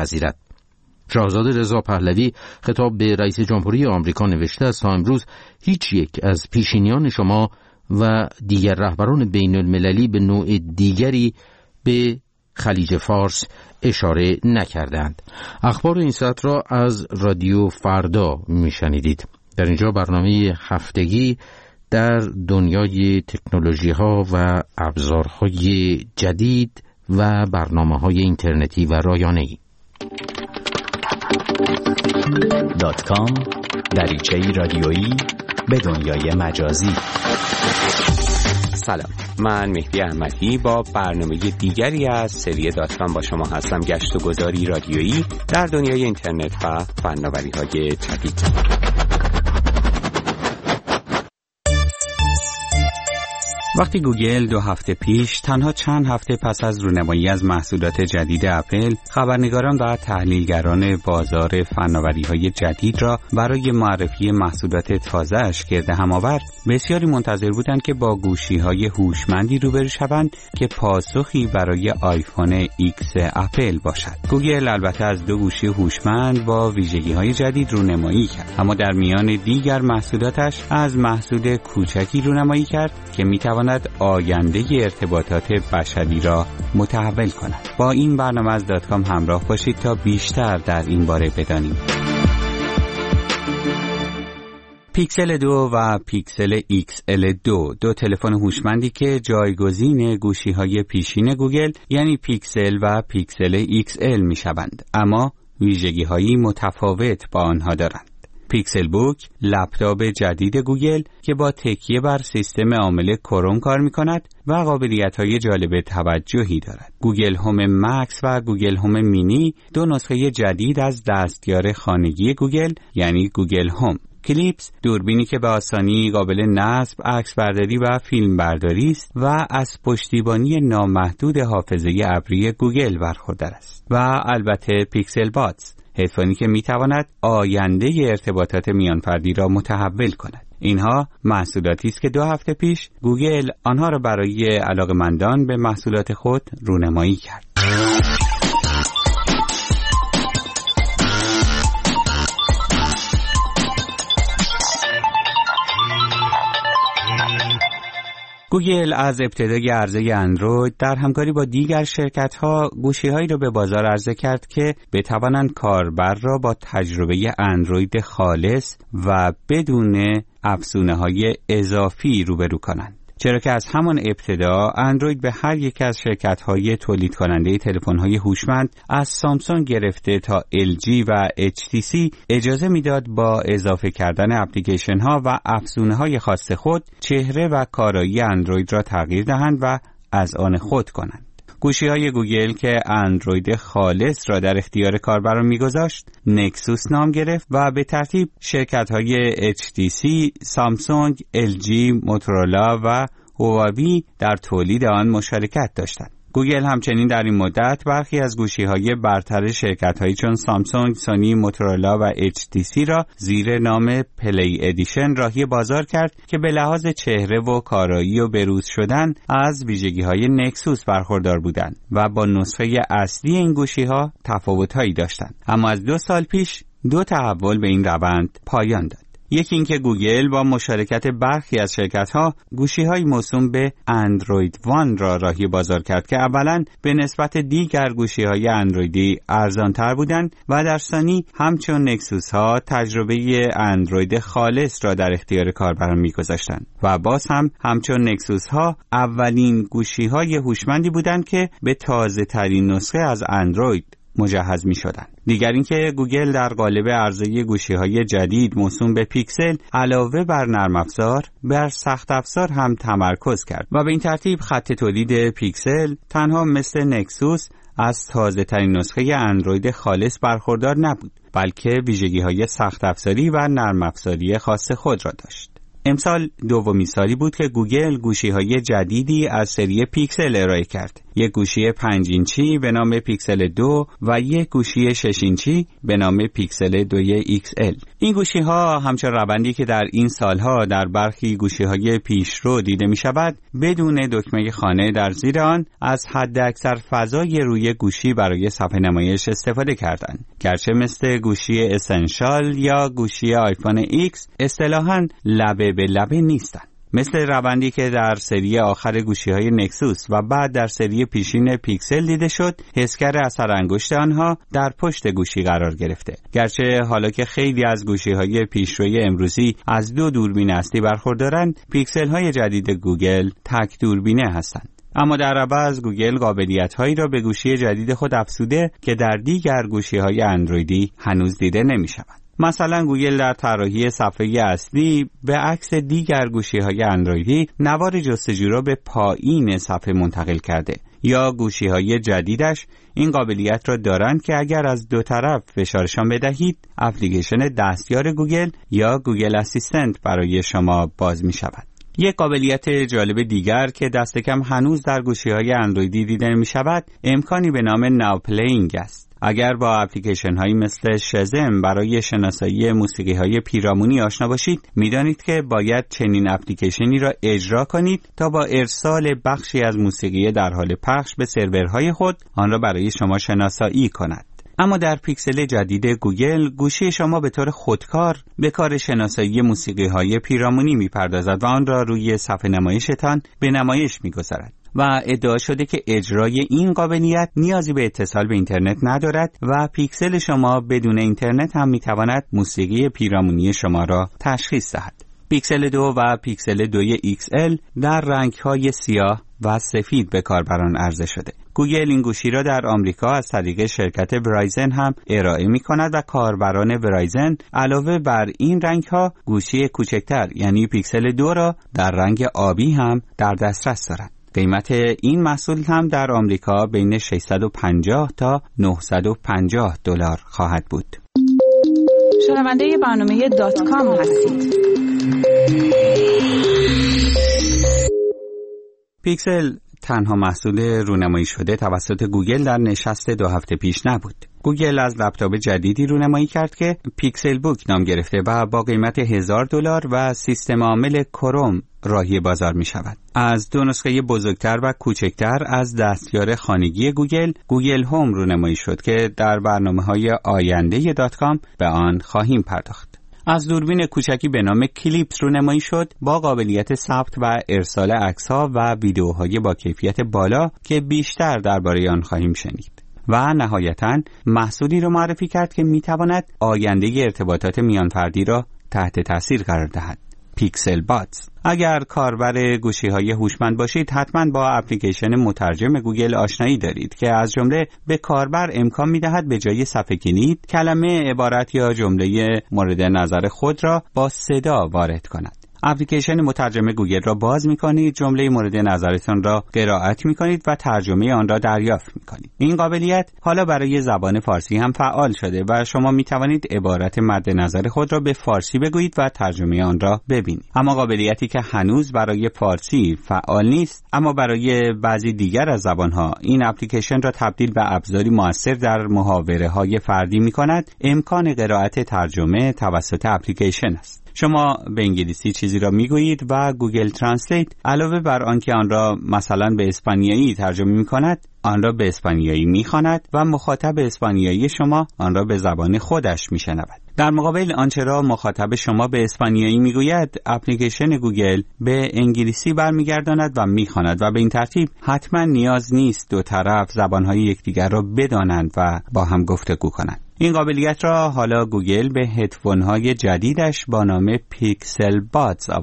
نمیپذیرد. شاهزاده رضا پهلوی خطاب به رئیس جمهوری آمریکا نوشته است تا امروز هیچ یک از پیشینیان شما و دیگر رهبران بین المللی به نوع دیگری به خلیج فارس اشاره نکردند. اخبار این ساعت را از رادیو فردا میشنیدید. در اینجا برنامه هفتگی در دنیای تکنولوژی ها و ابزارهای جدید و برنامه‌های اینترنتی و رایانه‌ای. .com دریچه‌ای رادیویی به دنیای مجازی. سلام، من مهدی احمدی با برنامه دیگری از سری .com با شما هستم. گشت و گذاری رادیویی در دنیای اینترنت و فناوری‌های جدید. وقتی گوگل 2 هفته پیش تنها چند هفته پس از رونمایی از محصولات جدید اپل، خبرنگاران و تحلیلگران بازار فناوری‌های جدید را برای معرفی محصولات تازه‌اش گرد هم آورد، بسیاری منتظر بودند که با گوشی‌های هوشمندی روبرو شوند که پاسخی برای آیفون ایکس اپل باشد. گوگل البته از 2 گوشی هوشمند با ویژگی‌های جدید رونمایی کرد، اما در میان دیگر محصولاتش از محصول کوچکی رونمایی کرد که می‌تواند آینده ارتباطات بشری را متحول کند. با این برنامه از .com همراه باشید تا بیشتر در این باره بدانیم. پیکسل 2 و پیکسل XL2 دو تلفن هوشمندی که جایگزین گوشی‌های پیشین گوگل یعنی پیکسل و پیکسل XL می‌شوند، اما ویژگی‌هایی متفاوت با آنها دارند. پیکسل بوک، لپتاپ جدید گوگل که با تکیه بر سیستم عامل کروم کار می‌کند و قابلیت‌های جالب توجهی دارد. گوگل هوم مکس و گوگل هوم مینی، 2 نسخه جدید از دستیار خانگی گوگل یعنی گوگل هوم. کلیپس، دوربینی که به آسانی قابل نصب، عکس برداری و فیلم برداری است و از پشتیبانی نامحدود حافظه ابری گوگل برخوردار است. و البته پیکسل بادز، هدفونی که میتواند آینده ارتباطات میانفردی را متحول کند. اینها محصولاتی است که 2 هفته پیش گوگل آنها را برای علاقه‌مندان به محصولات خود رونمایی کرد. گوگل از ابتدای عرضه اندروید در همکاری با دیگر شرکت‌ها گوشی‌هایی را به بازار عرضه کرد که بتوانند کاربر را با تجربه اندروید خالص و بدون افزونه‌های اضافی روبرو کنند. چرا که از همان ابتدا اندروید به هر یک از شرکت‌های تولید کننده تلفن‌های هوشمند از سامسونگ گرفته تا LG و HTC اجازه میداد با اضافه کردن اپلیکیشن‌ها و افزونه‌های خاص خود چهره و کارایی اندروید را تغییر دهند و از آن خود کنند. گوشی‌های گوگل که اندروید خالص را در اختیار کاربران می‌گذاشت، نکسوس نام گرفت و به ترتیب شرکت‌های HTC، سامسونگ، LG، موتورولا و هواوی در تولید آن مشارکت داشتند. گوگل همچنین در این مدت برخی از گوشی‌های برتر شرکت‌هایی چون سامسونگ، سونی، موتورولا و HTC را زیر نام پلی ادیشن راهی بازار کرد که به لحاظ چهره و کارایی و بروز شدن از ویژگی‌های نکسوس برخوردار بودند و با نسخه اصلی این گوشی‌ها تفاوت‌هایی داشتند. اما از 2 سال پیش 2 تحول به این روند پایان داد. یکی اینکه گوگل با مشارکت برخی از شرکت‌ها گوشی‌های موسوم به اندروید وان را راهی بازار کرد که اولاً به نسبت دیگر گوشی‌های اندرویدی ارزان‌تر بودند و در ثانی همچون نکسوس‌ها تجربه اندروید خالص را در اختیار کاربران می‌گذاشتند و باز هم همچون نکسوس‌ها اولین گوشی‌های هوشمندی بودند که به تازه‌ترین نسخه از اندروید مجهز می شدند. دیگر اینکه گوگل در قالب عرضه گوشی‌های جدید موسوم به پیکسل علاوه بر نرم افزار بر سخت افزار هم تمرکز کرد و به این ترتیب خط تولید پیکسل تنها مثل نکسوس از تازه ترین نسخه اندروید خالص برخوردار نبود، بلکه ویژگی‌های سخت افزاری و نرم افزاری خاص خود را داشت. امسال دومین سالی بود که گوگل گوشی‌های جدیدی از سری پیکسل ارائه کرد. یک گوشی 5 اینچی به نام پیکسل 2 و یک گوشی 6 اینچی به نام پیکسل 2 XL. این گوشی‌ها همچون روندی که در این سالها در برخی گوشی‌های پیشرو دیده می‌شود، بدون دکمه خانه در زیر آن از حداکثر فضای روی گوشی برای صفحه نمایش استفاده کردند. گرچه مثل گوشی اسنشال یا گوشی آیفون X اصطلاحاً لبه به لبه نیستند. مثل روندی که در سری آخر گوشی‌های نکسوس و بعد در سری پیشین پیکسل دیده شد، حسگر اثر انگشت آنها در پشت گوشی قرار گرفته. گرچه حالا که خیلی از گوشی‌های پیشروی امروزی از 2 دوربین اصلی برخوردارند، پیکسل‌های جدید گوگل تک دوربینه هستند. اما در عوض گوگل قابلیت‌هایی را به گوشی جدید خود افزوده که در دیگر گوشی‌های اندرویدی هنوز دیده نمی‌شود. مثلا گوگل در طراحی صفحه اصلی به عکس دیگر گوشی‌های اندرویدی نوار جستجو را به پایین صفحه منتقل کرده، یا گوشی‌های جدیدش این قابلیت را دارند که اگر از 2 طرف فشارشان بدهید، اپلیکیشن دستیار گوگل یا گوگل اسیستنت برای شما باز می‌شود. یک قابلیت جالب دیگر که دست کم هنوز در گوشی‌های اندرویدی دیده نمی‌شود، امکانی به نام ناو پلیینگ است. اگر با اپلیکیشن هایی مثل شزم برای شناسایی موسیقی های پیرامونی آشنا باشید، میدانید که باید چنین اپلیکیشنی را اجرا کنید تا با ارسال بخشی از موسیقی در حال پخش به سرورهای خود آن را برای شما شناسایی کند. اما در پیکسل جدید گوگل، گوشی شما به طور خودکار به کار شناسایی موسیقی های پیرامونی میپردازد و آن را روی صفحه نمایشتان به نمایش میگذارد. و ادعا شده که اجرای این قابلیت نیازی به اتصال به اینترنت ندارد و پیکسل شما بدون اینترنت هم میتواند موسیقی پیرامونی شما را تشخیص دهد. پیکسل 2 و پیکسل 2 XL در رنگ‌های سیاه و سفید به کاربران عرضه شده. گوگل این گوشی را در آمریکا از طریق شرکت ورایزن هم ارائه می‌کند و کاربران ورایزن علاوه بر این رنگ‌ها گوشی کوچکتر یعنی پیکسل 2 را در رنگ آبی هم در دسترس دارند. قیمت این محصول هم در آمریکا بین 650 تا 950 دلار خواهد بود. شنونده برنامه .com هستید. پیکسل تنها محصول رونمایی شده توسط گوگل در نشست 2 هفته پیش نبود. گوگل از لپتاپ جدیدی رونمایی کرد که پیکسل بوک نام گرفته و با قیمت $1000 و سیستم عامل کروم راهی بازار می شود. از 2 نسخه بزرگتر و کوچکتر از دستیار خانگی گوگل هوم رونمایی شد که در برنامه‌های آینده .com به آن خواهیم پرداخت. از دوربین کوچکی به نام کلیپس رونمایی شد با قابلیت ثبت و ارسال عکس‌ها و ویدیوهای با کیفیت بالا که بیشتر درباره آن خواهیم شنید. و نهایتاً محصولی را معرفی کرد که می‌تواند آینده ارتباطات میانفردی را تحت تاثیر قرار دهد. پیکسل بادز. اگر کاربر گوشی‌های هوشمند باشید، حتماً با اپلیکیشن مترجم گوگل آشنایی دارید که از جمله به کاربر امکان می‌دهد به جای صفحه کلید، کلمه، عبارت یا جمله مورد نظر خود را با صدا وارد کند. اپلیکیشن مترجم گوگل را باز می‌کنید، جمله مورد نظرتان را قرائت می‌کنید و ترجمه آن را دریافت می‌کنید. این قابلیت حالا برای زبان فارسی هم فعال شده و شما می‌توانید عبارت مد نظر خود را به فارسی بگویید و ترجمه آن را ببینید. اما قابلیتی که هنوز برای فارسی فعال نیست، اما برای بعضی دیگر از زبان‌ها این اپلیکیشن را تبدیل به ابزاری مؤثر در محاوره‌های فردی می‌کند، امکان قرائت ترجمه توسط اپلیکیشن است. شما به انگلیسی چیزی را میگویید و گوگل ترنسلیت علاوه بر آنکه آن را مثلا به اسپانیایی ترجمه می‌کند، آن را به اسپانیایی می‌خواند و مخاطب اسپانیایی شما آن را به زبان خودش می‌شنود. در مقابل آنچه را مخاطب شما به اسپانیایی میگوید، اپلیکیشن گوگل به انگلیسی برمیگرداند و میخواند و به این ترتیب حتما نیاز نیست 2 طرف زبانهای یکدیگر را بدانند و با هم گفتگو کنند. این قابلیت را حالا گوگل به هدفون‌های جدیدش با نام پیکسل بادز آورده.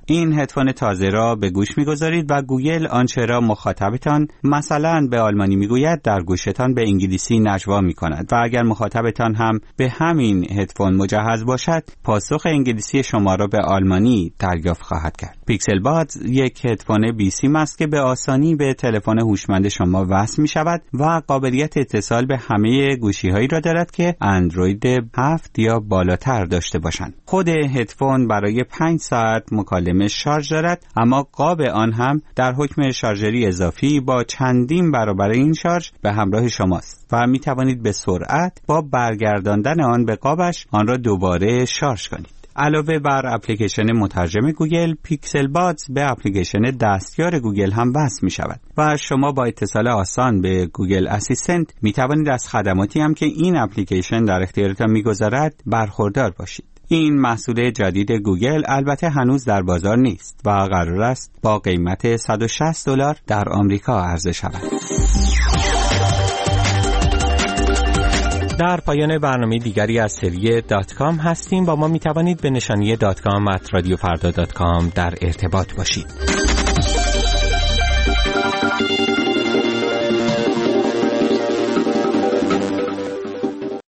این هدفون تازه را به گوش می‌گذارید و گوگل آنچه را مخاطبتان مثلا به آلمانی میگوید در گوشتان به انگلیسی نجوا می‌کند و اگر مخاطبتان هم به همین هدفون مجهز باشد پاسخ انگلیسی شما را به آلمانی دریافت خواهد کرد. پیکسل بادز یک هدفون بی سیم است که به آسانی به تلفن هوشمند شما وصل می‌شود و قابلیت اتصال به همه گوشی‌هایی را دارد که اندروید 7 یا بالاتر داشته باشند. خود هدفون برای 5 ساعت مکالمه شارژ دارد، اما قاب آن هم در حکم شارژری اضافی با چندین برابر این شارژ به همراه شماست و می توانید به سرعت با برگرداندن آن به قابش آن را دوباره شارژ کنید. علاوه بر اپلیکیشن مترجم گوگل، پیکسل بادز به اپلیکیشن دستیار گوگل هم وصل می شود و شما با اتصال آسان به گوگل اسیستنت می توانید از خدماتی هم که این اپلیکیشن در اختیارتان می گذارد برخوردار باشید. این محصول جدید گوگل البته هنوز در بازار نیست و قرار است با قیمت $160 در آمریکا عرضه شود. در پایان برنامه دیگری از سری .com هستیم. با ما می توانید به نشانی .com@radiofarda.com در ارتباط باشید.